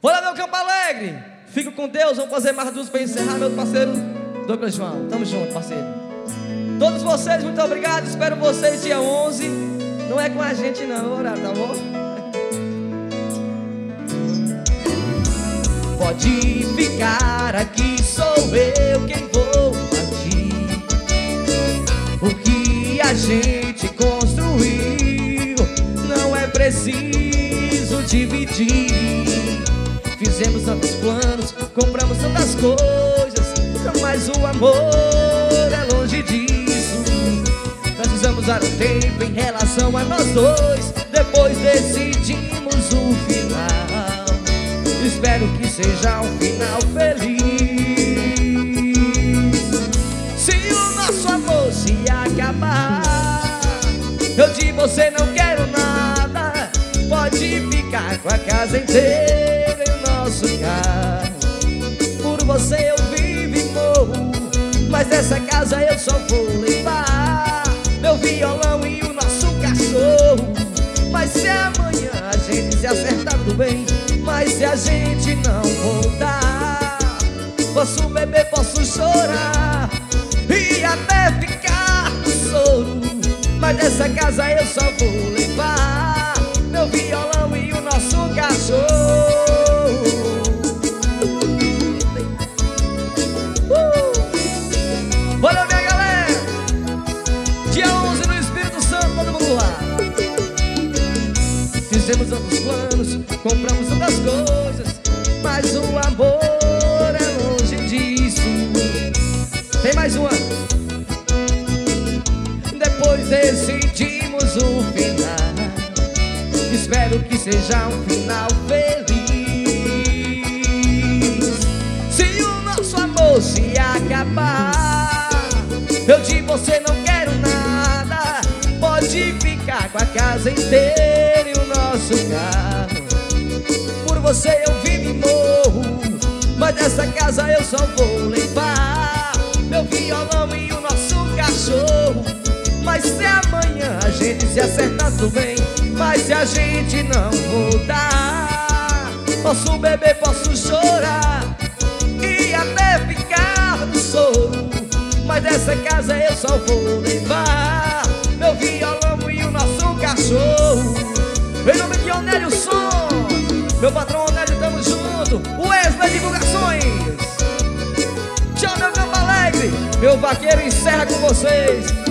Bora, meu Campo Alegre. Fico com Deus, vamos fazer mais duas para encerrar, meu parceiro Douglas João. Tamo junto, parceiro. Todos vocês, muito obrigado. Espero vocês dia 11. Não é com a gente não, vou orar, tá bom? Pode ficar aqui, sou eu quem vou partir. O que a gente construiu não é preciso dividir. Fizemos tantos planos, compramos tantas coisas, mas o amor é longe disso. Precisamos dar um tempo em relação a nós dois, depois decidimos o final. Espero que seja um final feliz. Se o nosso amor se acabar, eu de você não quero nada. Pode ficar com a casa inteira e o nosso carro. Por você eu vivo e morro, mas essa casa eu só vou levar meu violão e o nosso cachorro. Mas se amanhã a gente se acertar tudo bem, mas se a gente não voltar, posso beber, posso chorar e até ficar no soro, mas dessa casa eu só vou levar meu violão e o nosso cachorro. Olha, minha galera, dia 11 no Espírito Santo, todo mundo lá. Fizemos tantos planos, compramos tantas coisas, mas o amor é longe disso. Tem mais uma. Depois decidimos o final. Espero que seja um final feliz. Se o nosso amor se acabar, eu de você não quero nada. Pode ficar com a casa inteira e o nosso carro. Por você eu vivo e morro, mas dessa casa eu só vou levar meu violão e o nosso cachorro. Mas se amanhã a gente se acertar tudo bem, mas se a gente não voltar, posso beber, posso chorar e até ficar no soro, mas dessa casa eu só vou levar meu violão e o nosso cachorro. Em nome de Onélio Som, meu patrão Onélio, tamo junto. Wesley Divulgações. Tchau, meu Campo Alegre. Meu vaqueiro encerra com vocês.